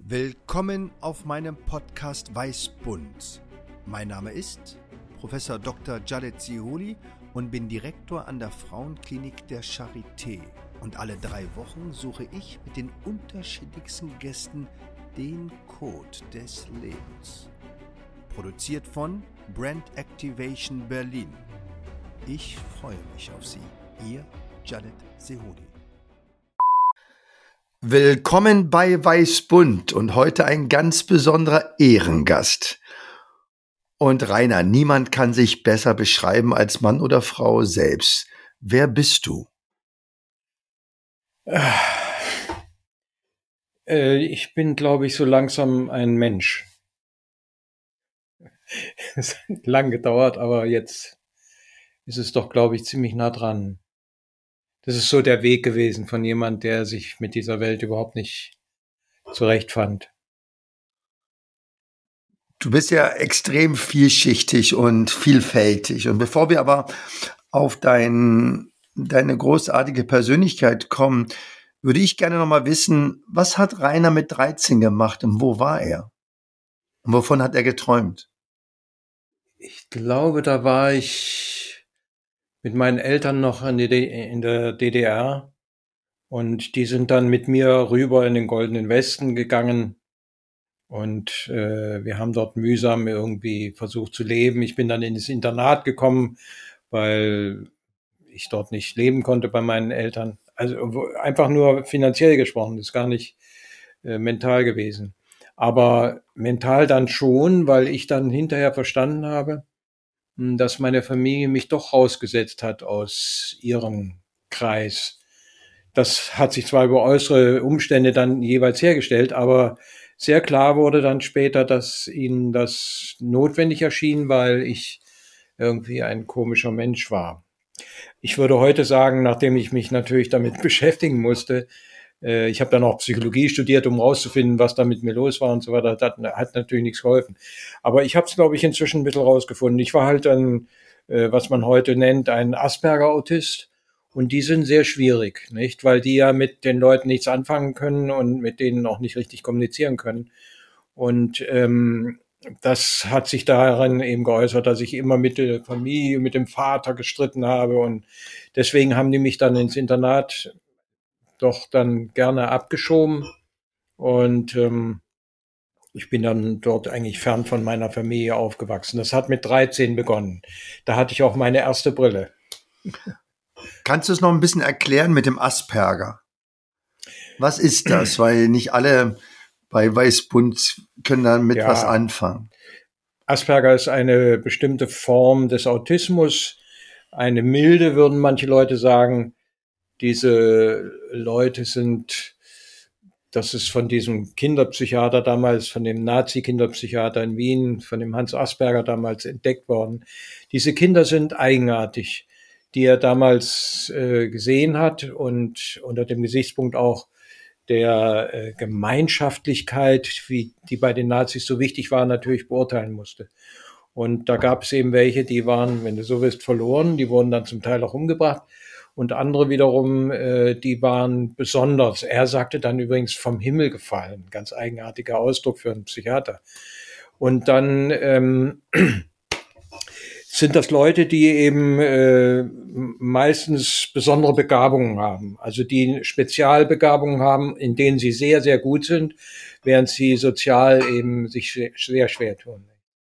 Willkommen auf meinem Podcast Weißbunt. Mein Name ist Professor Dr. Jared Ziholi und bin Direktor an der Frauenklinik der Charité. Und alle 3 Wochen suche ich mit den unterschiedlichsten Gästen den Code des Lebens. Produziert von Brand Activation Berlin. Ich freue mich auf Sie. Ihr Jared Ziholi. Willkommen bei Weißbunt und heute ein ganz besonderer Ehrengast. Und Rainer, niemand kann sich besser beschreiben als Mann oder Frau selbst. Wer bist du? Ich bin, glaube ich, so langsam ein Mensch. Es hat lang gedauert, aber jetzt ist es doch, glaube ich, ziemlich nah dran. Das ist so der Weg gewesen von jemand, der sich mit dieser Welt überhaupt nicht zurechtfand. Du bist ja extrem vielschichtig und vielfältig. Und bevor wir aber auf deine großartige Persönlichkeit kommen, würde ich gerne noch mal wissen, was hat Rainer mit 13 gemacht und wo war er? Und wovon hat er geträumt? Ich glaube, da war ich mit meinen Eltern noch in der DDR und die sind dann mit mir rüber in den Goldenen Westen gegangen. Und wir haben dort mühsam irgendwie versucht zu leben. Ich bin dann in das Internat gekommen, weil ich dort nicht leben konnte bei meinen Eltern. Also einfach nur finanziell gesprochen, das ist gar nicht mental gewesen. Aber mental dann schon, weil ich dann hinterher verstanden habe, dass meine Familie mich doch rausgesetzt hat aus ihrem Kreis. Das hat sich zwar über äußere Umstände dann jeweils hergestellt, aber sehr klar wurde dann später, dass ihnen das notwendig erschien, weil ich irgendwie ein komischer Mensch war. Ich würde heute sagen, nachdem ich mich natürlich damit beschäftigen musste, ich habe dann auch Psychologie studiert, um rauszufinden, was da mit mir los war und so weiter, das hat natürlich nichts geholfen. Aber ich habe es, glaube ich, inzwischen ein bisschen rausgefunden. Ich war halt ein, was man heute nennt, ein Asperger-Autist. Und die sind sehr schwierig, nicht? Weil die ja mit den Leuten nichts anfangen können und mit denen auch nicht richtig kommunizieren können. Und das hat sich darin eben geäußert, dass ich immer mit der Familie, mit dem Vater gestritten habe. Und deswegen haben die mich dann ins Internat doch dann gerne abgeschoben. Und ich bin dann dort eigentlich fern von meiner Familie aufgewachsen. Das hat mit 13 begonnen. Da hatte ich auch meine erste Brille. Kannst du es noch ein bisschen erklären mit dem Asperger? Was ist das? Weil nicht alle bei Weißbunt können damit was anfangen. Asperger ist eine bestimmte Form des Autismus, eine milde, würden manche Leute sagen. Diese Leute das ist von diesem Kinderpsychiater damals, von dem Nazi-Kinderpsychiater in Wien, von dem Hans Asperger damals entdeckt worden. Diese Kinder sind eigenartig, die er damals gesehen hat und unter dem Gesichtspunkt auch der Gemeinschaftlichkeit, wie die bei den Nazis so wichtig war, natürlich beurteilen musste. Und da gab es eben welche, die waren, wenn du so willst, verloren, die wurden dann zum Teil auch umgebracht. Und andere wiederum, die waren besonders. Er sagte dann übrigens vom Himmel gefallen. Ganz eigenartiger Ausdruck für einen Psychiater. Und dann sind das Leute, die eben meistens besondere Begabungen haben. Also die Spezialbegabungen haben, in denen sie sehr, sehr gut sind, während sie sozial eben sich sehr schwer tun.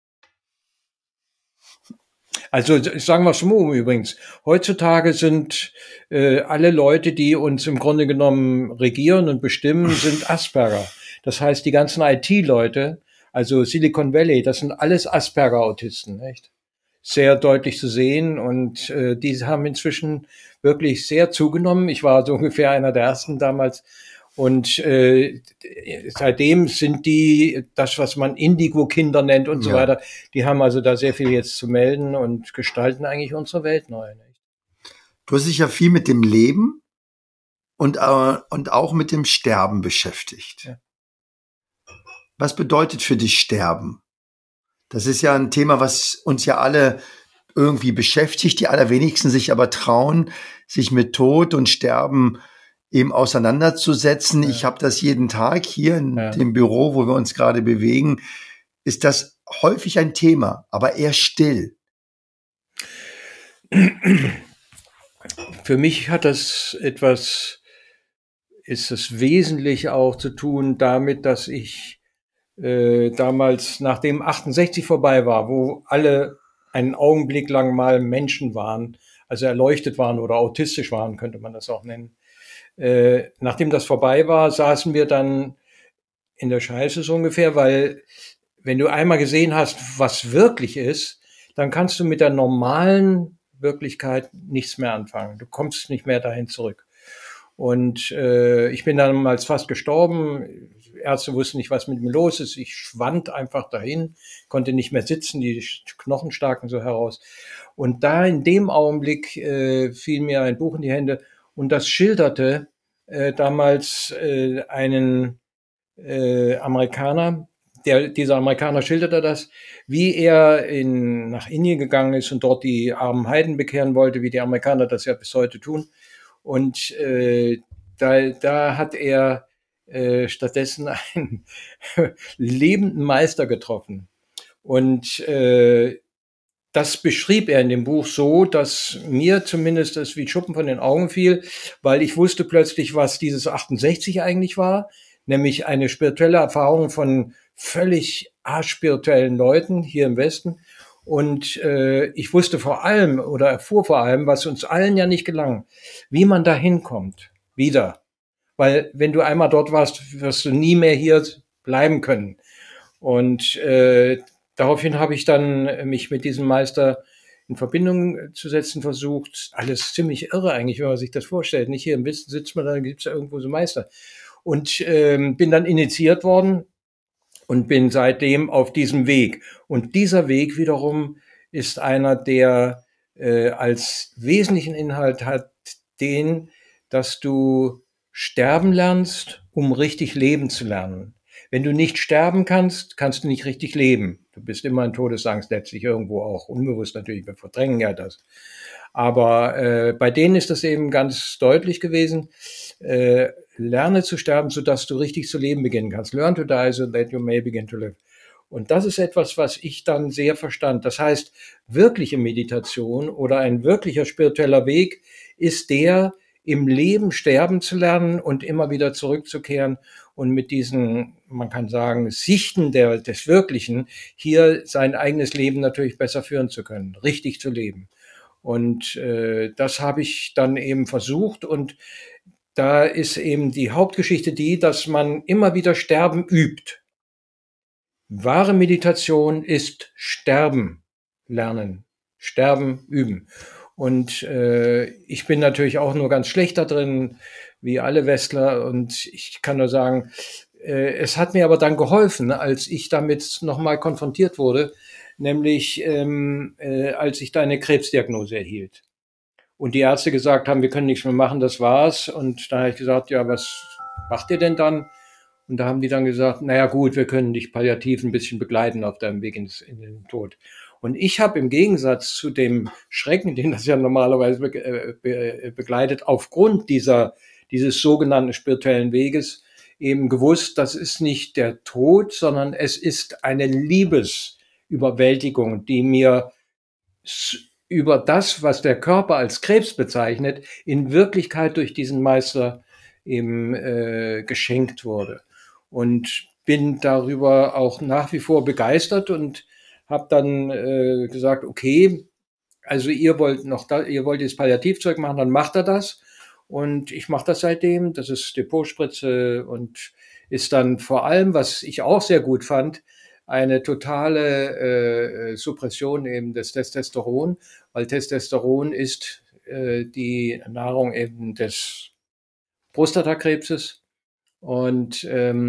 Also sagen wir es so übrigens. Heutzutage sind alle Leute, die uns im Grunde genommen regieren und bestimmen, sind Asperger. Das heißt, die ganzen IT-Leute, also Silicon Valley, das sind alles Asperger-Autisten, nicht? Sehr deutlich zu sehen und die haben inzwischen wirklich sehr zugenommen. Ich war so ungefähr einer der ersten damals. Und seitdem sind die, das was man Indigo-Kinder nennt und so weiter, die haben also da sehr viel jetzt zu melden und gestalten eigentlich unsere Welt neu. Nicht? Du hast dich ja viel mit dem Leben und auch mit dem Sterben beschäftigt. Ja. Was bedeutet für dich Sterben? Das ist ja ein Thema, was uns ja alle irgendwie beschäftigt, die allerwenigsten sich aber trauen, sich mit Tod und Sterben eben auseinanderzusetzen. Ja. Ich habe das jeden Tag hier in Ja. dem Büro, wo wir uns gerade bewegen, ist das häufig ein Thema, aber eher still. Für mich hat das ist es wesentlich auch zu tun damit, dass ich damals, nachdem 68 vorbei war, wo alle einen Augenblick lang mal Menschen waren, also erleuchtet waren oder autistisch waren, könnte man das auch nennen. Nachdem das vorbei war, saßen wir dann in der Scheiße so ungefähr, weil wenn du einmal gesehen hast, was wirklich ist, dann kannst du mit der normalen Wirklichkeit nichts mehr anfangen. Du kommst nicht mehr dahin zurück. Und ich bin damals fast gestorben. Ärzte wussten nicht, was mit mir los ist. Ich schwand einfach dahin, konnte nicht mehr sitzen, die Knochen staken so heraus. Und da in dem Augenblick fiel mir ein Buch in die Hände und das schilderte damals einen Amerikaner. Dieser Amerikaner schilderte das, wie er nach Indien gegangen ist und dort die armen Heiden bekehren wollte, wie die Amerikaner das ja bis heute tun. Und da hat er stattdessen einen lebenden Meister getroffen. Und das beschrieb er in dem Buch so, dass mir zumindest das wie Schuppen von den Augen fiel, weil ich wusste plötzlich, was dieses 68 eigentlich war, nämlich eine spirituelle Erfahrung von völlig aspirituellen Leuten hier im Westen. Und ich wusste vor allem oder erfuhr vor allem, was uns allen ja nicht gelang, wie man da hinkommt, wieder. Weil wenn du einmal dort warst, wirst du nie mehr hier bleiben können. Und daraufhin habe ich dann mich mit diesem Meister in Verbindung zu setzen versucht. Alles ziemlich irre eigentlich, wenn man sich das vorstellt. Nicht hier im Westen sitzt man, da gibt es ja irgendwo so Meister. Und bin dann initiiert worden und bin seitdem auf diesem Weg. Und dieser Weg wiederum ist einer, der als wesentlichen Inhalt hat den, dass du sterben lernst, um richtig leben zu lernen. Wenn du nicht sterben kannst, kannst du nicht richtig leben. Du bist immer in Todesangst, letztlich irgendwo auch. Unbewusst natürlich, wir verdrängen ja das. Aber bei denen ist das eben ganz deutlich gewesen. Lerne zu sterben, sodass du richtig zu leben beginnen kannst. Learn to die so that you may begin to live. Und das ist etwas, was ich dann sehr verstand. Das heißt, wirkliche Meditation oder ein wirklicher spiritueller Weg ist der, im Leben sterben zu lernen und immer wieder zurückzukehren und mit diesen, man kann sagen, Sichten des Wirklichen hier sein eigenes Leben natürlich besser führen zu können, richtig zu leben. Und das habe ich dann eben versucht und da ist eben die Hauptgeschichte die, dass man immer wieder Sterben übt. Wahre Meditation ist Sterben lernen, Sterben üben. Und ich bin natürlich auch nur ganz schlecht da drin, wie alle Westler. Und ich kann nur sagen, es hat mir aber dann geholfen, als ich damit nochmal konfrontiert wurde, nämlich als ich da eine Krebsdiagnose erhielt. Und die Ärzte gesagt haben, wir können nichts mehr machen, das war's. Und da habe ich gesagt, ja, was macht ihr denn dann? Und da haben die dann gesagt, naja gut, wir können dich palliativ ein bisschen begleiten auf deinem Weg in den Tod. Und ich habe im Gegensatz zu dem Schrecken, den das ja normalerweise begleitet, aufgrund dieses sogenannten spirituellen Weges eben gewusst, das ist nicht der Tod, sondern es ist eine Liebesüberwältigung, die mir über das, was der Körper als Krebs bezeichnet, in Wirklichkeit durch diesen Meister eben geschenkt wurde. Und bin darüber auch nach wie vor begeistert und habe dann gesagt, okay, also ihr wollt jetzt Palliativzeug machen, dann macht er das. Und ich mache das seitdem. Das ist Depotspritze und ist dann vor allem, was ich auch sehr gut fand, eine totale Suppression eben des Testosteron, weil Testosteron ist die Nahrung eben des Prostatakrebses. Und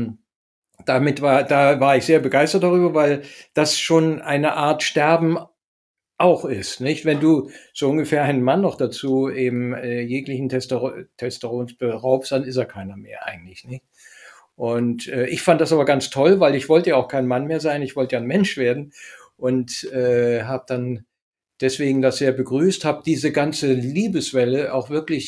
da war ich sehr begeistert darüber, weil das schon eine Art Sterben auch ist, nicht? Wenn du so ungefähr einen Mann noch dazu eben jeglichen Testosterons beraubst, dann ist er keiner mehr eigentlich, nicht? Und ich fand das aber ganz toll, weil ich wollte ja auch kein Mann mehr sein, ich wollte ja ein Mensch werden und habe dann deswegen das sehr begrüßt, habe diese ganze Liebeswelle auch wirklich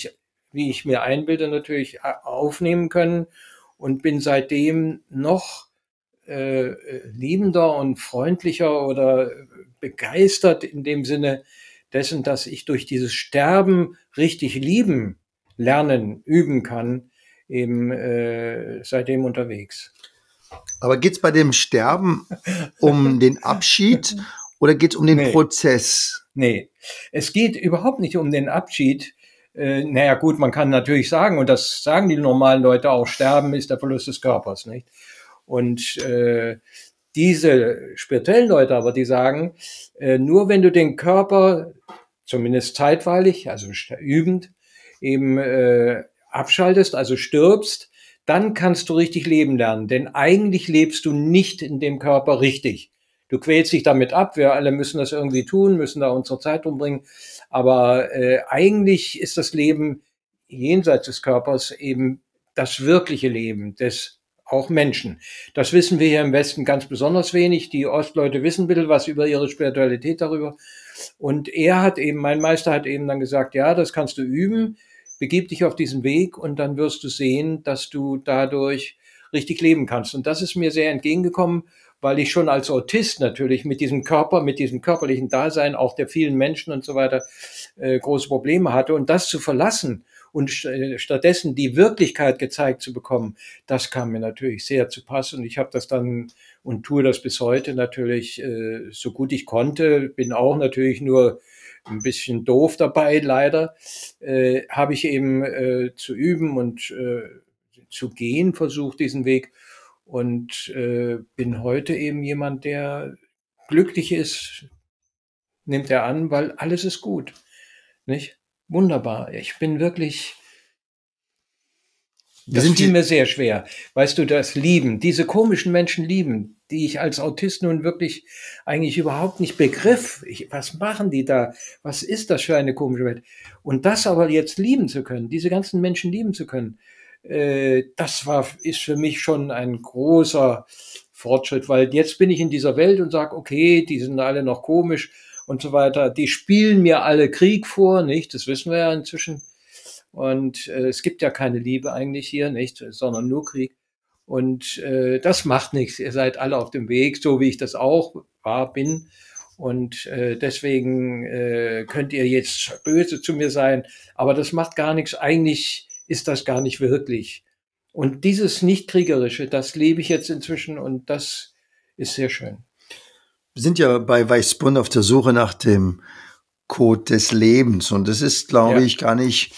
wie ich mir einbilde, natürlich aufnehmen können und bin seitdem noch liebender und freundlicher oder begeistert in dem Sinne dessen, dass ich durch dieses Sterben richtig lieben, lernen, üben kann, eben seitdem unterwegs. Aber geht's bei dem Sterben um den Abschied oder geht's um den Prozess? Nee, es geht überhaupt nicht um den Abschied. Naja gut, man kann natürlich sagen, und das sagen die normalen Leute auch, Sterben ist der Verlust des Körpers, nicht? Und diese spirituellen Leute aber, die sagen, nur wenn du den Körper, zumindest zeitweilig, also übend, eben abschaltest, also stirbst, dann kannst du richtig leben lernen. Denn eigentlich lebst du nicht in dem Körper richtig. Du quälst dich damit ab, wir alle müssen das irgendwie tun, müssen da unsere Zeit umbringen. Aber eigentlich ist das Leben jenseits des Körpers eben das wirkliche Leben des auch Menschen. Das wissen wir hier im Westen ganz besonders wenig. Die Ostleute wissen ein bisschen was über ihre Spiritualität darüber. Und mein Meister hat eben dann gesagt, ja, das kannst du üben, begib dich auf diesen Weg und dann wirst du sehen, dass du dadurch richtig leben kannst. Und das ist mir sehr entgegengekommen, weil ich schon als Autist natürlich mit diesem Körper, mit diesem körperlichen Dasein auch der vielen Menschen und so weiter große Probleme hatte. Und das zu verlassen und stattdessen die Wirklichkeit gezeigt zu bekommen, das kam mir natürlich sehr zu Pass. Und ich habe das dann und tue das bis heute natürlich so gut ich konnte. Bin auch natürlich nur ein bisschen doof dabei, leider. Habe ich eben zu üben und zu gehen versucht, diesen Weg. Und bin heute eben jemand, der glücklich ist, nimmt er an, weil alles ist gut. Nicht? Wunderbar. Ich bin wirklich, das fiel mir sehr schwer. Weißt du, das Lieben, diese komischen Menschen lieben, die ich als Autist nun wirklich eigentlich überhaupt nicht begriff. Was machen die da? Was ist das für eine komische Welt? Und das aber jetzt lieben zu können, diese ganzen Menschen lieben zu können, ist für mich schon ein großer Fortschritt, weil jetzt bin ich in dieser Welt und sage, okay, die sind alle noch komisch und so weiter. Die spielen mir alle Krieg vor, nicht? Das wissen wir ja inzwischen. Und es gibt ja keine Liebe eigentlich hier, nicht, sondern nur Krieg. Und das macht nichts. Ihr seid alle auf dem Weg, so wie ich das auch bin. Und deswegen könnt ihr jetzt böse zu mir sein, aber das macht gar nichts. Eigentlich ist das gar nicht wirklich. Und dieses Nicht-Kriegerische, das lebe ich jetzt inzwischen und das ist sehr schön. Wir sind ja bei Weißbund auf der Suche nach dem Code des Lebens und es ist, glaube ich, gar nicht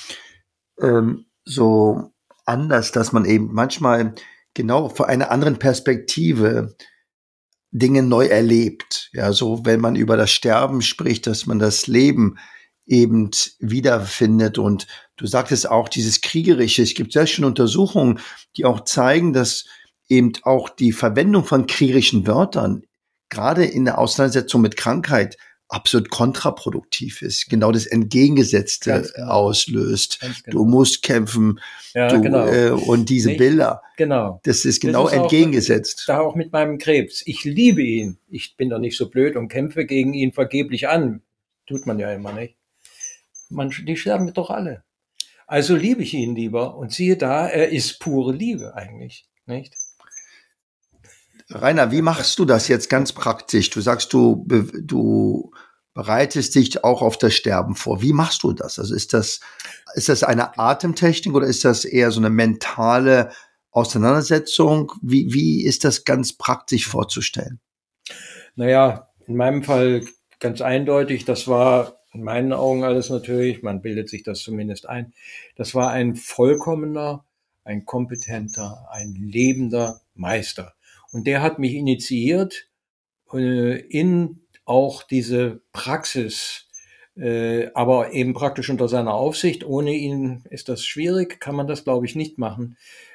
so anders, dass man eben manchmal genau vor einer anderen Perspektive Dinge neu erlebt. Ja, so wenn man über das Sterben spricht, dass man das Leben eben wiederfindet. Und du sagtest auch dieses Kriegerische. Es gibt sehr schöne Untersuchungen, die auch zeigen, dass eben auch die Verwendung von kriegerischen Wörtern gerade in der Auseinandersetzung mit Krankheit absolut kontraproduktiv ist, genau das Entgegengesetzte auslöst. Genau. Du musst kämpfen, und diese Bilder. Genau. Das ist genau das ist entgegengesetzt. Da auch mit meinem Krebs. Ich liebe ihn. Ich bin doch nicht so blöd und kämpfe gegen ihn vergeblich an. Tut man ja immer nicht. Die sterben doch alle. Also liebe ich ihn lieber. Und siehe da, er ist pure Liebe eigentlich, nicht? Rainer, wie machst du das jetzt ganz praktisch? Du sagst, du bereitest dich auch auf das Sterben vor. Wie machst du das? Also ist das eine Atemtechnik oder ist das eher so eine mentale Auseinandersetzung? Wie ist das ganz praktisch vorzustellen? Naja, in meinem Fall ganz eindeutig, das war in meinen Augen alles natürlich, man bildet sich das zumindest ein, das war ein vollkommener, ein kompetenter, ein lebender Meister. Und der hat mich initiiert in auch diese Praxis, aber eben praktisch unter seiner Aufsicht. Ohne ihn ist das schwierig, kann man das, glaube ich, nicht machen.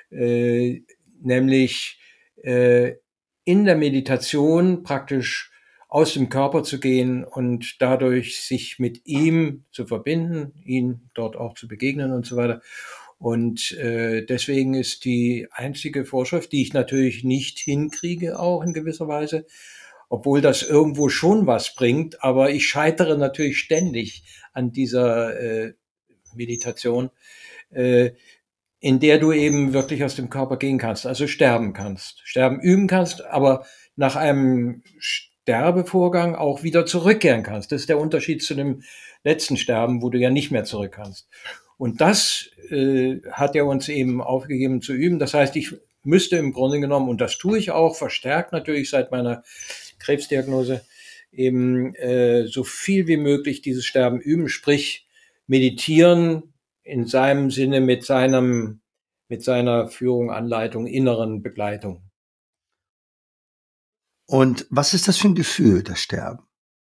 Nämlich in der Meditation praktisch aus dem Körper zu gehen und dadurch sich mit ihm zu verbinden, ihn dort auch zu begegnen und so weiter. Und deswegen ist die einzige Vorschrift, die ich natürlich nicht hinkriege, auch in gewisser Weise, obwohl das irgendwo schon was bringt, aber ich scheitere natürlich ständig an dieser Meditation, äh, in der du eben wirklich aus dem Körper gehen kannst, also sterben kannst, sterben üben kannst, aber nach einem Sterbevorgang auch wieder zurückkehren kannst. Das ist der Unterschied zu dem letzten Sterben, wo du ja nicht mehr zurück kannst. Und das hat er uns eben aufgegeben zu üben. Das heißt, ich müsste im Grunde genommen, und das tue ich auch, verstärkt natürlich seit meiner Krebsdiagnose, eben so viel wie möglich dieses Sterben üben, sprich meditieren in seinem Sinne mit seiner Führung, Anleitung, inneren Begleitung. Und was ist das für ein Gefühl, das Sterben?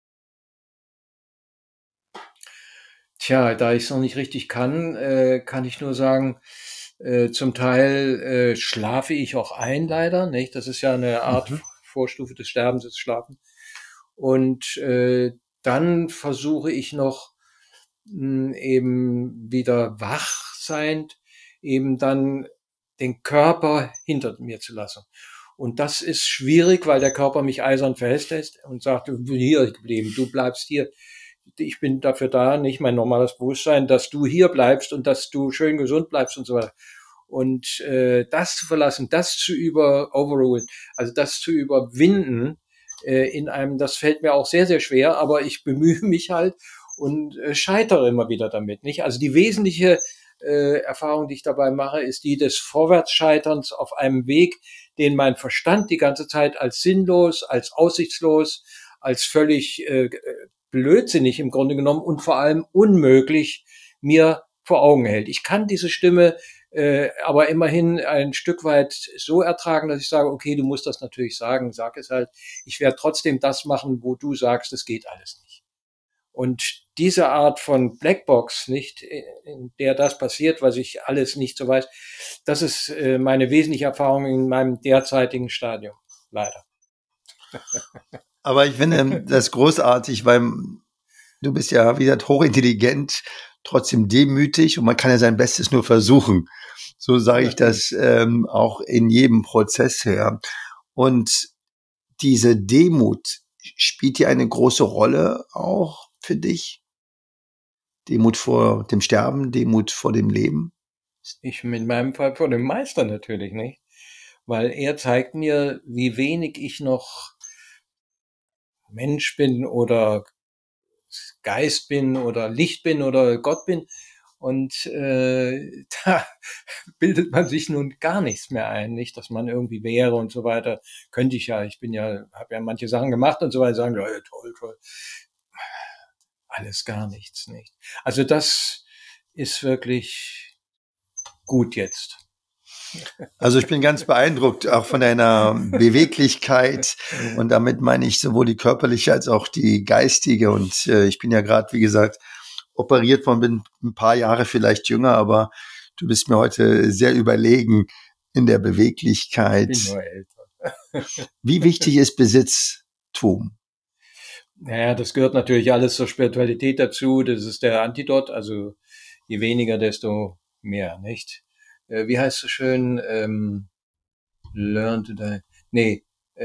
Tja, da ich es noch nicht richtig kann ich nur sagen, zum Teil schlafe ich auch ein, leider, nicht? Das ist ja eine Art Vorstufe des Sterbens, das Schlafen. Und dann versuche ich noch eben wieder wach seiend, eben dann den Körper hinter mir zu lassen. Und das ist schwierig, weil der Körper mich eisern festlässt und sagt, du bist hier geblieben, du bleibst hier. Ich bin dafür da, nicht mein normales Bewusstsein, dass du hier bleibst und dass du schön gesund bleibst und so weiter. Und das zu verlassen, das zu overrulen, also das zu überwinden in einem, das fällt mir auch sehr, sehr schwer, aber ich bemühe mich halt und scheitere immer wieder damit, nicht? Also die wesentliche Erfahrung, die ich dabei mache, ist die des Vorwärtsscheiterns auf einem Weg, den mein Verstand die ganze Zeit als sinnlos, als aussichtslos, als völlig blödsinnig im Grunde genommen und vor allem unmöglich mir vor Augen hält. Ich kann diese Stimme aber immerhin ein Stück weit so ertragen, dass ich sage, okay, du musst das natürlich sagen, sag es halt. Ich werde trotzdem das machen, wo du sagst, es geht alles nicht. Und diese Art von Blackbox, nicht, in der das passiert, was ich alles nicht so weiß, das ist meine wesentliche Erfahrung in meinem derzeitigen Stadium, leider. Aber ich finde das großartig, weil du bist ja, wie gesagt, hochintelligent, trotzdem demütig und man kann ja sein Bestes nur versuchen. So sage ich das auch in jedem Prozess her. Und diese Demut spielt ja eine große Rolle auch für dich? Demut vor dem Sterben, Demut vor dem Leben? Ich in meinem Fall vor dem Meister natürlich, nicht? Weil er zeigt mir, wie wenig ich noch Mensch bin oder Geist bin oder Licht bin oder Gott bin. Und da bildet man sich nun gar nichts mehr ein, nicht, dass man irgendwie wäre und so weiter. Könnte ich ja, habe ja manche Sachen gemacht und so weiter, sagen, ja, toll, toll. Alles gar nichts, nicht. Also das ist wirklich gut jetzt. Also ich bin ganz beeindruckt auch von deiner Beweglichkeit und damit meine ich sowohl die körperliche als auch die geistige und ich bin ja gerade, wie gesagt, operiert worden, bin ein paar Jahre vielleicht jünger, aber du bist mir heute sehr überlegen in der Beweglichkeit. Ich bin nur älter. Wie wichtig ist Besitztum? Naja, das gehört natürlich alles zur Spiritualität dazu. Das ist der Antidot. Also je weniger, desto mehr, nicht? Wie heißt es so schön? Learn to die. Nee,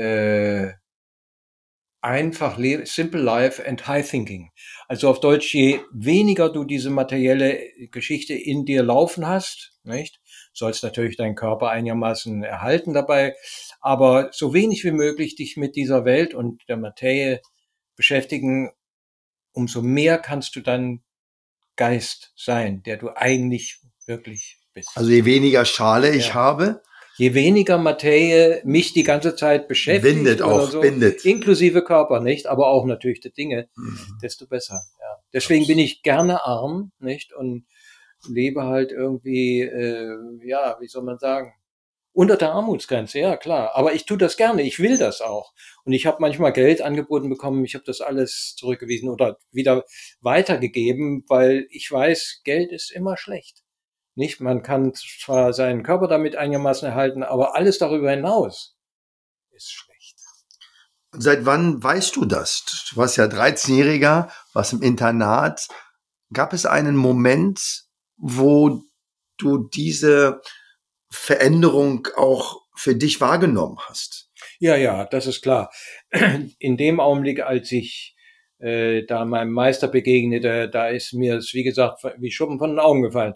einfach leben, simple life and high thinking. Also auf Deutsch, je weniger du diese materielle Geschichte in dir laufen hast, nicht? Sollst natürlich deinen Körper einigermaßen erhalten dabei, aber so wenig wie möglich dich mit dieser Welt und der Materie beschäftigen, umso mehr kannst du dann Geist sein, der du eigentlich wirklich bist. Also je weniger Schale ich habe, je weniger Materie mich die ganze Zeit beschäftigt, bindet oder auch, so, bindet. Inklusive Körper, nicht, aber auch natürlich die Dinge, desto besser. Ja. Deswegen bin ich gerne arm, nicht, und lebe halt irgendwie, ja, wie soll man sagen, unter der Armutsgrenze, ja klar. Aber ich tue das gerne, ich will das auch. Und ich habe manchmal Geld angeboten bekommen, ich habe das alles zurückgewiesen oder wieder weitergegeben, weil ich weiß, Geld ist immer schlecht. Nicht, man kann zwar seinen Körper damit einigermaßen erhalten, aber alles darüber hinaus ist schlecht. Seit wann weißt du das? Du warst ja 13-Jähriger, warst im Internat. Gab es einen Moment, wo du diese Veränderung auch für dich wahrgenommen hast? Ja, das ist klar. In dem Augenblick, als ich da meinem Meister begegnete, da ist mir es, wie gesagt, wie Schuppen von den Augen gefallen.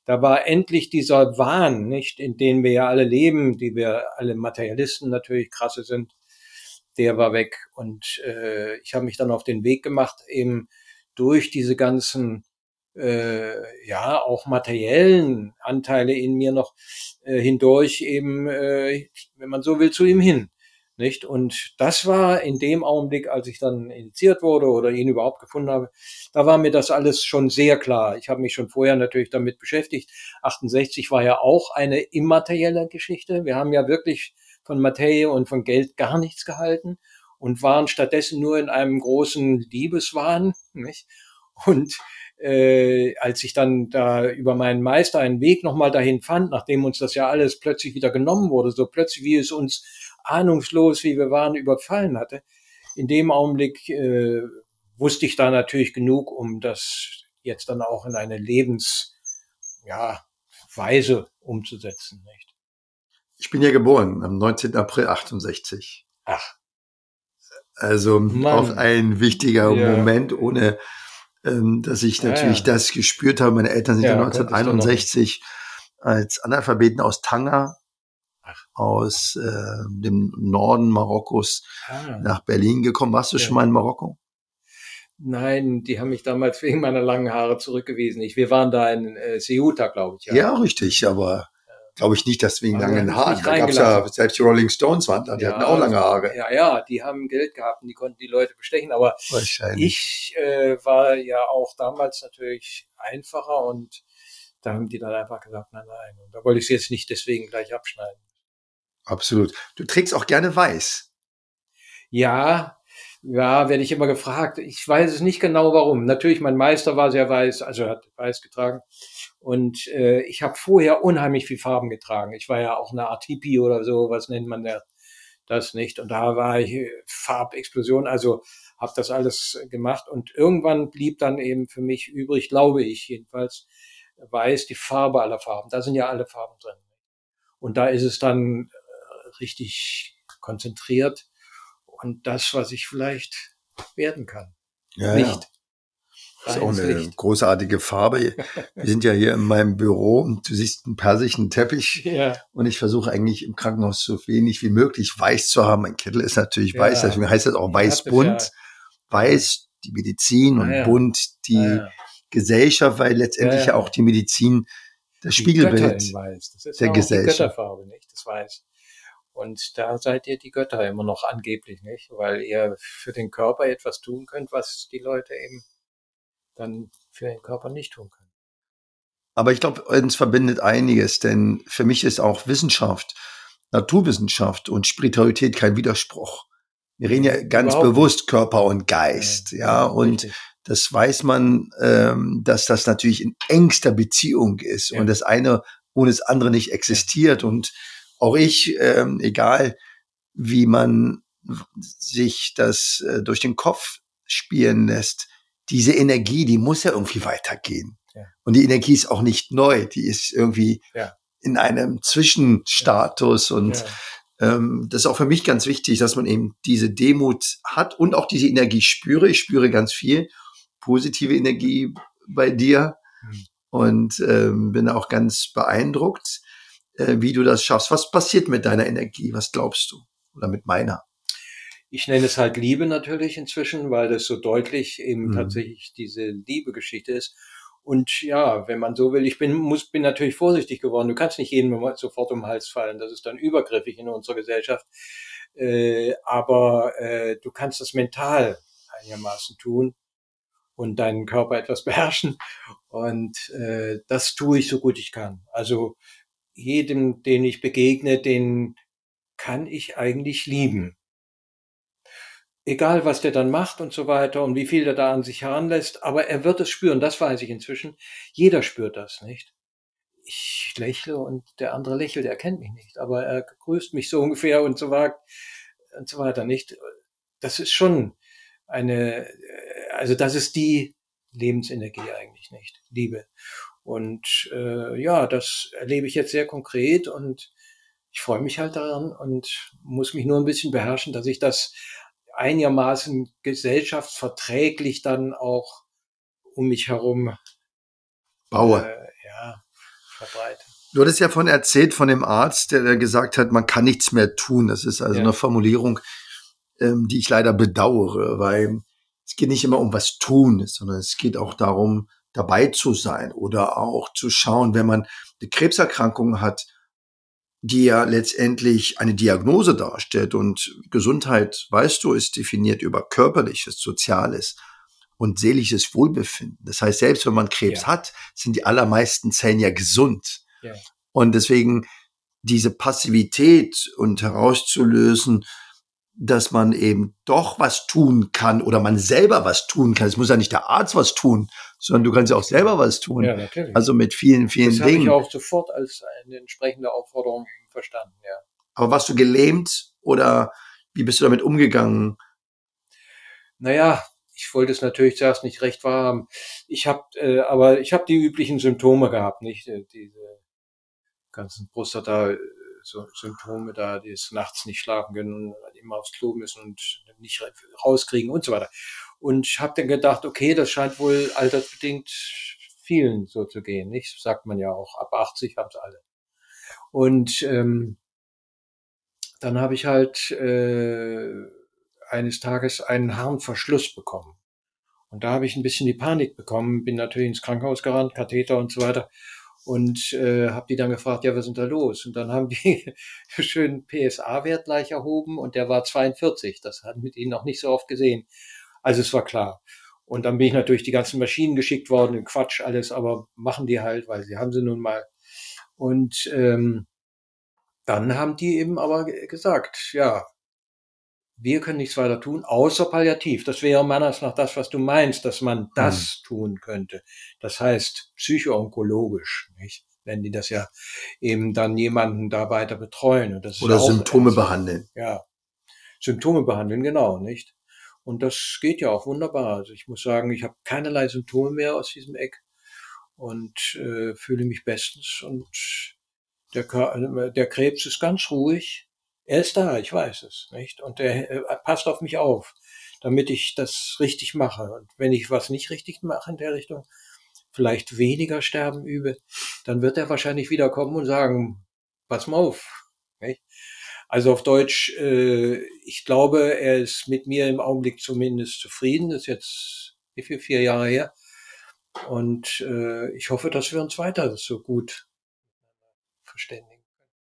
da war endlich dieser Wahn, nicht, in dem wir ja alle leben, die wir alle Materialisten natürlich krasse sind, der war weg. Und ich habe mich dann auf den Weg gemacht, eben durch diese ganzen ja auch materiellen Anteile in mir noch hindurch eben, wenn man so will, zu ihm hin. Nicht? Und das war in dem Augenblick, als ich dann initiiert wurde oder ihn überhaupt gefunden habe, da war mir das alles schon sehr klar. Ich habe mich schon vorher natürlich damit beschäftigt. 68 war ja auch eine immaterielle Geschichte. Wir haben ja wirklich von Materie und von Geld gar nichts gehalten und waren stattdessen nur in einem großen Liebeswahn. Nicht? Und als ich dann da über meinen Meister einen Weg nochmal dahin fand, nachdem uns das ja alles plötzlich wieder genommen wurde, so plötzlich wie es uns ahnungslos, wie wir waren, überfallen hatte, in dem Augenblick wusste ich da natürlich genug, um das jetzt dann auch in eine Weise umzusetzen. Nicht? Ich bin ja geboren am 19. April 68. Ach. Also Mann. auch ein wichtiger Moment, ohne dass ich natürlich das gespürt habe. Meine Eltern sind ja 1961 als Analphabeten aus Tanger, aus dem Norden Marokkos nach Berlin gekommen. Warst du schon mal in Marokko? Nein, die haben mich damals wegen meiner langen Haare zurückgewiesen. Wir waren da in Ceuta, glaube ich. Ja, richtig, aber glaube ich nicht, dass wegen langen Haaren. Da gab es ja, selbst die Rolling Stones waren da, die hatten auch lange Haare. Ja, die haben Geld gehabt und die konnten die Leute bestechen, aber ich war ja auch damals natürlich einfacher und da haben die dann einfach gesagt, nein. Und da wollte ich es jetzt nicht deswegen gleich abschneiden. Absolut. Du trägst auch gerne weiß. Ja, werde ich immer gefragt. Ich weiß es nicht genau warum. Natürlich, mein Meister war sehr weiß, also er hat weiß getragen. Und ich habe vorher unheimlich viel Farben getragen. Ich war ja auch eine Art Hippie oder so, was nennt man das nicht. Und da war ich Farbexplosion, also habe das alles gemacht. Und irgendwann blieb dann eben für mich übrig, glaube ich jedenfalls, weiß, die Farbe aller Farben. Da sind ja alle Farben drin. Und da ist es dann richtig konzentriert und das, was ich vielleicht werden kann. Ja, Licht. Das ist auch eine großartige Farbe. Wir sind ja hier in meinem Büro und du siehst einen persischen Teppich. Ja. Und ich versuche eigentlich im Krankenhaus so wenig wie möglich weiß zu haben. Mein Kittel ist natürlich weiß, deswegen heißt das auch weiß-bunt. Weiß, die Medizin und bunt, die Gesellschaft, weil letztendlich ja auch die Medizin das Spiegelbild das ist der ja auch Gesellschaft. Die Götterfarbe, nicht? Das Weiß. Und da seid ihr die Götter immer noch angeblich, nicht? Weil ihr für den Körper etwas tun könnt, was die Leute eben dann für den Körper nicht tun können. Aber ich glaube, uns verbindet einiges, denn für mich ist auch Wissenschaft, Naturwissenschaft und Spiritualität kein Widerspruch. Wir reden ja ganz bewusst Körper und Geist, und richtig. Das weiß man, dass das natürlich in engster Beziehung ist und das eine ohne das andere nicht existiert. Und auch ich, egal wie man sich das durch den Kopf spielen lässt, diese Energie, die muss ja irgendwie weitergehen. Ja. Und die Energie ist auch nicht neu, die ist irgendwie in einem Zwischenstatus und das ist auch für mich ganz wichtig, dass man eben diese Demut hat und auch diese Energie spüre. Ich spüre ganz viel positive Energie bei dir und bin auch ganz beeindruckt, wie du das schaffst. Was passiert mit deiner Energie? Was glaubst du? Oder mit meiner? Ich nenne es halt Liebe natürlich inzwischen, weil das so deutlich eben tatsächlich diese Liebe-Geschichte ist. Und ja, wenn man so will, ich bin natürlich vorsichtig geworden. Du kannst nicht jedem sofort um den Hals fallen. Das ist dann übergriffig in unserer Gesellschaft. Aber du kannst das mental einigermaßen tun und deinen Körper etwas beherrschen. Und das tue ich so gut ich kann. Also jedem, den ich begegne, den kann ich eigentlich lieben. Egal, was der dann macht und so weiter und wie viel der da an sich heranlässt, aber er wird es spüren, das weiß ich inzwischen. Jeder spürt das, nicht? Ich lächle und der andere lächelt, er kennt mich nicht, aber er grüßt mich so ungefähr und so weiter, nicht? Das ist schon also das ist die Lebensenergie eigentlich, nicht? Liebe. Und das erlebe ich jetzt sehr konkret und ich freue mich halt daran und muss mich nur ein bisschen beherrschen, dass ich das einigermaßen gesellschaftsverträglich dann auch um mich herum baue. verbreiten. Du hattest ja von erzählt von dem Arzt, der gesagt hat, man kann nichts mehr tun. Das ist also eine Formulierung, die ich leider bedauere, weil es geht nicht immer um was tun, sondern es geht auch darum, dabei zu sein oder auch zu schauen, wenn man eine Krebserkrankung hat, die ja letztendlich eine Diagnose darstellt. Und Gesundheit, weißt du, ist definiert über körperliches, soziales und seelisches Wohlbefinden. Das heißt, selbst wenn man Krebs hat, sind die allermeisten Zellen ja gesund. Ja. Und deswegen diese Passivität und herauszulösen, dass man eben doch was tun kann oder man selber was tun kann. Es muss ja nicht der Arzt was tun, sondern du kannst ja auch selber was tun. Ja, natürlich. Also mit vielen, vielen Dingen. Das habe ich auch sofort als eine entsprechende Aufforderung verstanden, ja. Aber warst du gelähmt oder wie bist du damit umgegangen? Naja, ich wollte es natürlich zuerst nicht recht wahrhaben. Aber ich habe die üblichen Symptome gehabt, nicht? Diese ganzen Prostata-Symptome da, die es nachts nicht schlafen können, immer aufs Klo müssen und nicht rauskriegen und so weiter. Und ich habe dann gedacht, okay, das scheint wohl altersbedingt vielen so zu gehen, nicht? Sagt man ja auch, ab 80 haben es alle. Und dann habe ich halt eines Tages einen Harnverschluss bekommen. Und da habe ich ein bisschen die Panik bekommen, bin natürlich ins Krankenhaus gerannt, Katheter und so weiter. Und habe die dann gefragt, ja, was ist denn da los? Und dann haben die schön PSA-Wert gleich erhoben und der war 42. Das hatten mit ihnen noch nicht so oft gesehen. Also es war klar. Und dann bin ich natürlich die ganzen Maschinen geschickt worden, Quatsch alles, aber machen die halt, weil sie haben sie nun mal. Und dann haben die eben aber gesagt, ja, wir können nichts weiter tun, außer palliativ. Das wäre meiner Meinung nach das, was du meinst, dass man das tun könnte. Das heißt, psychoonkologisch, nicht? Wenn die das ja eben dann jemanden da weiter betreuen. Und das ist oder ja Symptome behandeln. Ja, Symptome behandeln, genau, nicht? Und das geht ja auch wunderbar. Also ich muss sagen, ich habe keinerlei Symptome mehr aus diesem Eck und fühle mich bestens. Und der Krebs ist ganz ruhig. Er ist da, ich weiß es, nicht? Und er passt auf mich auf, damit ich das richtig mache. Und wenn ich was nicht richtig mache in der Richtung, vielleicht weniger sterben übe, dann wird er wahrscheinlich wiederkommen und sagen, pass mal auf, nicht? Also auf Deutsch, ich glaube, er ist mit mir im Augenblick zumindest zufrieden. Das ist jetzt 4 Jahre her. Und ich hoffe, dass wir uns weiter so gut verständigen.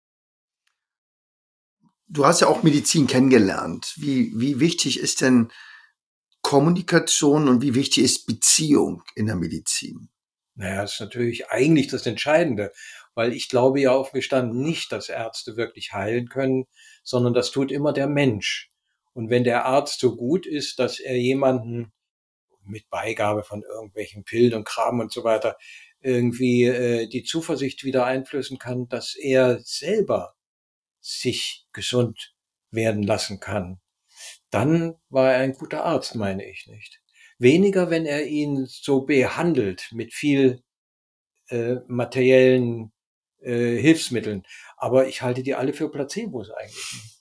Du hast ja auch Medizin kennengelernt. Wie wichtig ist denn Kommunikation und wie wichtig ist Beziehung in der Medizin? Naja, das ist natürlich eigentlich das Entscheidende, weil ich glaube ja aufgestanden nicht, dass Ärzte wirklich heilen können, sondern das tut immer der Mensch. Und wenn der Arzt so gut ist, dass er jemanden mit Beigabe von irgendwelchen Pillen und Kram und so weiter irgendwie die Zuversicht wieder einflößen kann, dass er selber sich gesund werden lassen kann, dann war er ein guter Arzt, meine ich, nicht. Weniger, wenn er ihn so behandelt mit viel materiellen Hilfsmitteln. Aber ich halte die alle für Placebos eigentlich.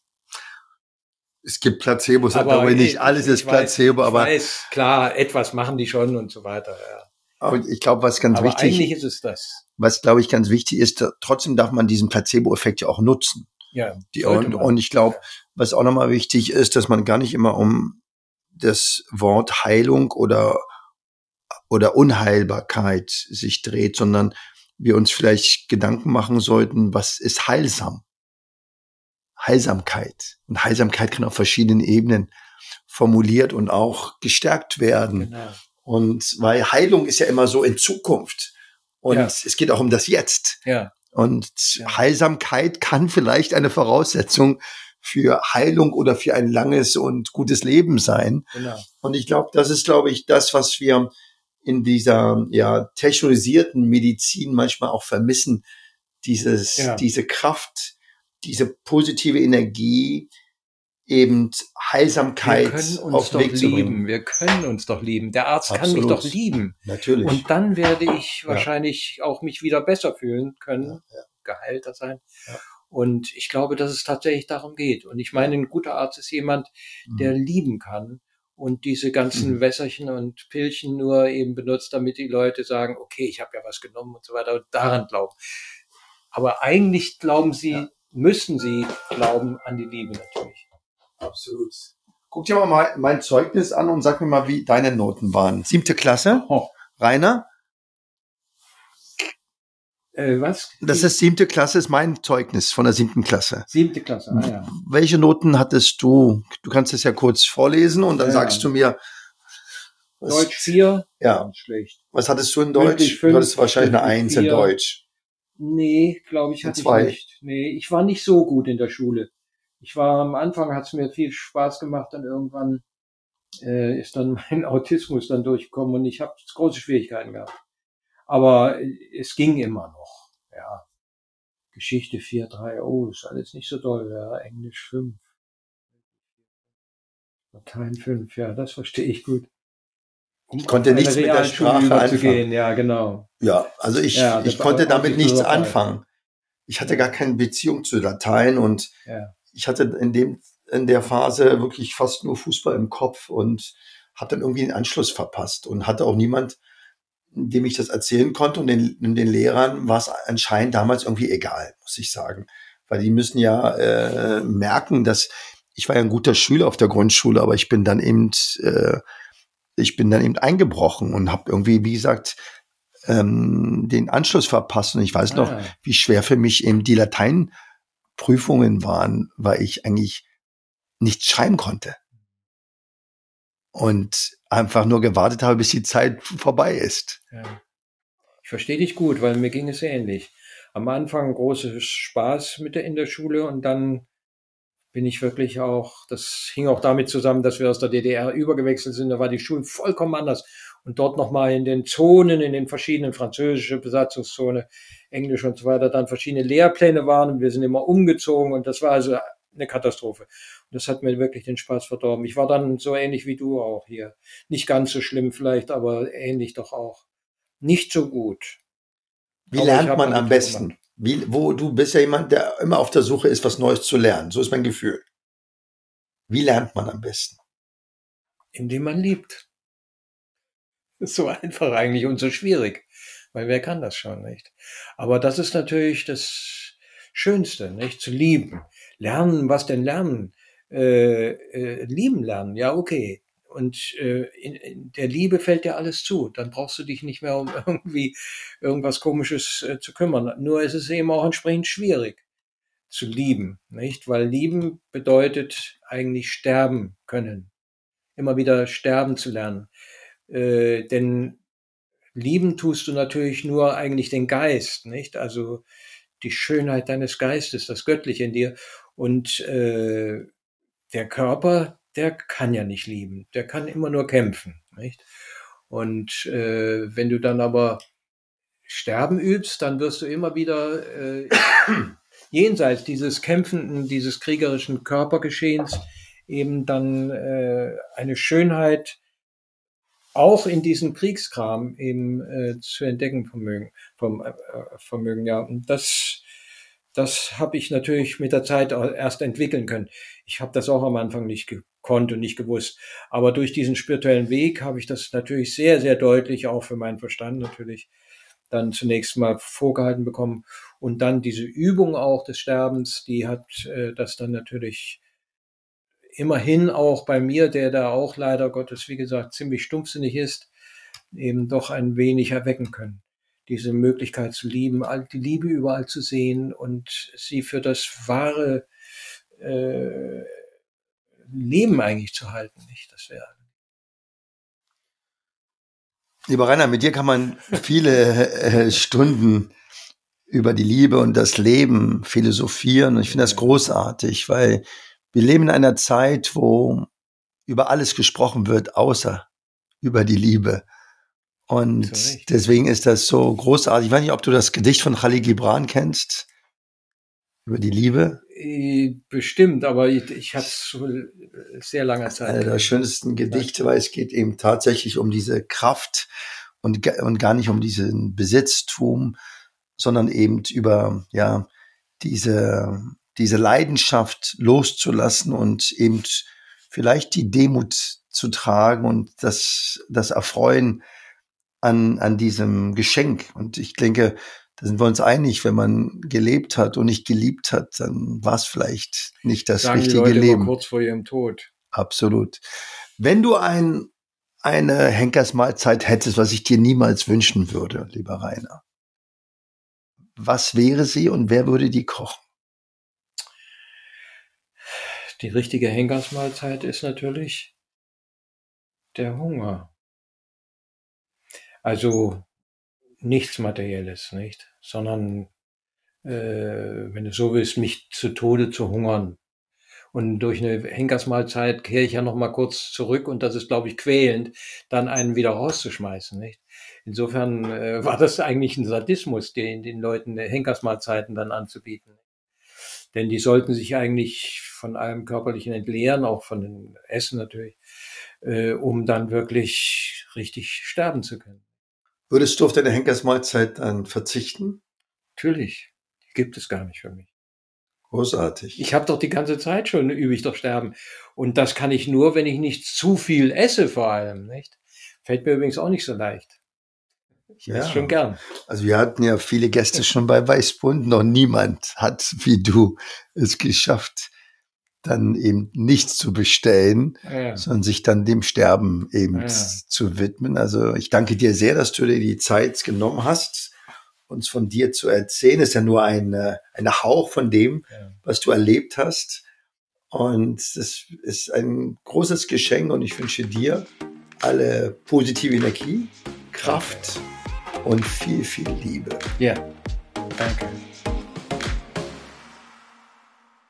Es gibt Placebos, aber nicht alles ist Placebo. Ich weiß, klar, etwas machen die schon und so weiter. Ja. Aber ich glaube, was ganz wichtig ist. Eigentlich ist es das. Was, glaube ich, ganz wichtig ist, trotzdem darf man diesen Placebo-Effekt ja auch nutzen. Ja, und ich glaube, was auch nochmal wichtig ist, dass man gar nicht immer um das Wort Heilung oder Unheilbarkeit sich dreht, sondern wir uns vielleicht Gedanken machen sollten, was ist heilsam? Heilsamkeit. Und Heilsamkeit kann auf verschiedenen Ebenen formuliert und auch gestärkt werden. Genau. Und weil Heilung ist ja immer so in Zukunft. Und es geht auch um das Jetzt. Ja. Und Heilsamkeit kann vielleicht eine Voraussetzung für Heilung oder für ein langes und gutes Leben sein. Genau. Und ich glaube, das ist, das, was wir in dieser technologisierten Medizin manchmal auch vermissen. Diese Kraft, diese positive Energie, eben Heilsamkeit auf den Weg zu bringen. Wir können uns doch lieben. Der Arzt kann mich doch lieben. Natürlich. Und dann werde ich wahrscheinlich auch mich wieder besser fühlen können, geheilter sein. Ja. Und ich glaube, dass es tatsächlich darum geht. Und ich meine, ein guter Arzt ist jemand, der lieben kann und diese ganzen Wässerchen und Pillchen nur eben benutzt, damit die Leute sagen, okay, ich habe ja was genommen und so weiter und daran glauben. Aber eigentlich müssen sie glauben an die Liebe natürlich. Absolut. Guck dir mal mein Zeugnis an und sag mir mal, wie deine Noten waren. 7. Klasse? Rainer? Was? Das ist 7. Klasse, ist mein Zeugnis von der 7. Klasse. 7. Klasse, ja. Welche Noten hattest du? Du kannst es ja kurz vorlesen und dann sagst du mir. Deutsch 4? Ja. Ganz schlecht. Was hattest du in Deutsch? 5, du hattest wahrscheinlich eine 1 in Deutsch. Nee, glaube ich, hatte ich nicht. Nee, ich war nicht so gut in der Schule. Am Anfang hat es mir viel Spaß gemacht, dann irgendwann ist dann mein Autismus dann durchgekommen und ich habe große Schwierigkeiten gehabt. Aber es ging immer noch, ja. Geschichte 4, 3, ist alles nicht so doll, ja. Englisch 5. Latein 5, ja, das verstehe ich gut. Ich konnte nichts mit der Sprache anfangen. Ja, genau. Ja, also ich konnte damit nichts anfangen. Ich hatte gar keine Beziehung zu Latein und ich hatte in der Phase wirklich fast nur Fußball im Kopf und habe dann irgendwie den Anschluss verpasst und hatte auch niemand, dem ich das erzählen konnte, und den Lehrern war es anscheinend damals irgendwie egal, muss ich sagen. Weil die müssen ja merken, dass ich war ja ein guter Schüler auf der Grundschule, aber ich bin dann eben eingebrochen und habe irgendwie, wie gesagt, den Anschluss verpasst. Und ich weiß noch, wie schwer für mich eben die Lateinprüfungen waren, weil ich eigentlich nichts schreiben konnte. Und einfach nur gewartet habe, bis die Zeit vorbei ist. Ja. Ich verstehe dich gut, weil mir ging es ähnlich. Am Anfang großes Spaß in der Schule und dann bin ich wirklich auch, das hing auch damit zusammen, dass wir aus der DDR übergewechselt sind, da war die Schule vollkommen anders. Und dort nochmal in den Zonen, in den verschiedenen französische Besatzungszone, Englisch und so weiter, dann verschiedene Lehrpläne waren und wir sind immer umgezogen und das war also eine Katastrophe. Und das hat mir wirklich den Spaß verdorben. Ich war dann so ähnlich wie du auch hier. Nicht ganz so schlimm vielleicht, aber ähnlich doch auch. Nicht so gut. Wie lernt man am besten? Du bist ja jemand, der immer auf der Suche ist, was Neues zu lernen. So ist mein Gefühl. Wie lernt man am besten? Indem man liebt. Das ist so einfach eigentlich und so schwierig. Weil wer kann das schon, nicht? Aber das ist natürlich das Schönste, nicht? Zu lieben. Lernen, was denn lernen? Lieben lernen, ja, okay. Und in der Liebe fällt dir alles zu. Dann brauchst du dich nicht mehr um irgendwie irgendwas Komisches zu kümmern. Nur ist es eben auch entsprechend schwierig zu lieben, nicht? Weil lieben bedeutet eigentlich sterben können. Immer wieder sterben zu lernen. Denn lieben tust du natürlich nur eigentlich den Geist, nicht? Also die Schönheit deines Geistes, das Göttliche in dir. Und der Körper, der kann ja nicht lieben. Der kann immer nur kämpfen, nicht? Und wenn du dann aber Sterben übst, dann wirst du immer wieder jenseits dieses kämpfenden, dieses kriegerischen Körpergeschehens eben dann eine Schönheit auch in diesem Kriegskram eben zu entdecken vermögen. Ja, und das habe ich natürlich mit der Zeit erst entwickeln können. Ich habe das auch am Anfang nicht gekonnt und nicht gewusst. Aber durch diesen spirituellen Weg habe ich das natürlich sehr, sehr deutlich, auch für meinen Verstand natürlich, dann zunächst mal vorgehalten bekommen. Und dann diese Übung auch des Sterbens, die hat das dann natürlich immerhin auch bei mir, der da auch leider Gottes, wie gesagt, ziemlich stumpfsinnig ist, eben doch ein wenig erwecken können. Diese Möglichkeit zu lieben, die Liebe überall zu sehen und sie für das wahre Leben eigentlich zu halten, nicht? Das wäre. Lieber Rainer, mit dir kann man viele Stunden über die Liebe und das Leben philosophieren. Und ich finde das großartig, weil wir leben in einer Zeit, wo über alles gesprochen wird, außer über die Liebe. Und deswegen ist das so großartig. Ich weiß nicht, ob du das Gedicht von Khalil Gibran kennst, über die Liebe. Bestimmt, aber ich hatte es so sehr langer Zeit. Einer der schönsten Gedichte, weil es geht eben tatsächlich um diese Kraft und gar nicht um diesen Besitztum, sondern eben über diese Leidenschaft loszulassen und eben vielleicht die Demut zu tragen und das Erfreuen an diesem Geschenk. Und ich denke, da sind wir uns einig, wenn man gelebt hat und nicht geliebt hat, dann war es vielleicht nicht das Sagen richtige die Leute Leben. immer kurz vor ihrem Tod. Absolut. Wenn du eine Henkersmahlzeit hättest, was ich dir niemals wünschen würde, lieber Rainer, was wäre sie und wer würde die kochen? Die richtige Henkersmahlzeit ist natürlich der Hunger. Also nichts Materielles, nicht? Sondern, wenn du so willst, mich zu Tode zu hungern. Und durch eine Henkersmahlzeit kehre ich ja noch mal kurz zurück und das ist, glaube ich, quälend, dann einen wieder rauszuschmeißen, nicht? Insofern war das eigentlich ein Sadismus, den Leuten Henkersmahlzeiten dann anzubieten. Denn die sollten sich eigentlich von allem Körperlichen entleeren, auch von dem Essen natürlich, um dann wirklich richtig sterben zu können. Würdest du auf deine Henkersmahlzeit dann verzichten? Natürlich, die gibt es gar nicht für mich. Großartig. Ich habe doch die ganze Zeit schon, übe ich doch sterben. Und das kann ich nur, wenn ich nicht zu viel esse vor allem, nicht? Fällt mir übrigens auch nicht so leicht. Ich esse schon gern. Also wir hatten ja viele Gäste schon bei Weißbund. Noch niemand hat, wie du, es geschafft, dann eben nichts zu bestellen, sondern sich dann dem Sterben eben zu widmen. Also ich danke dir sehr, dass du dir die Zeit genommen hast, uns von dir zu erzählen. Es ist ja nur ein Hauch von dem, was du erlebt hast. Und es ist ein großes Geschenk und ich wünsche dir alle positive Energie, Kraft und viel, viel Liebe. Ja, danke.